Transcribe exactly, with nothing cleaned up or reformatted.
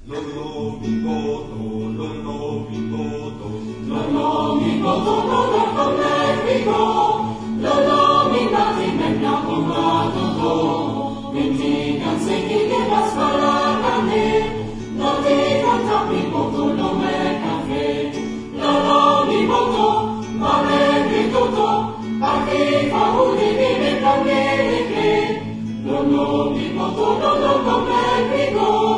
Lollo mi voto, lollo mi voto, Lollo mi voto, lollo con l'enrico, lollo mi batti me la combato, venti canzoni che la spara grande, non ti canta mi voto, non me caffè, lollo mi voto, ma l'enrico, a chi fa udi di me cambiare che, lollo mi voto, lollo con l'enrico.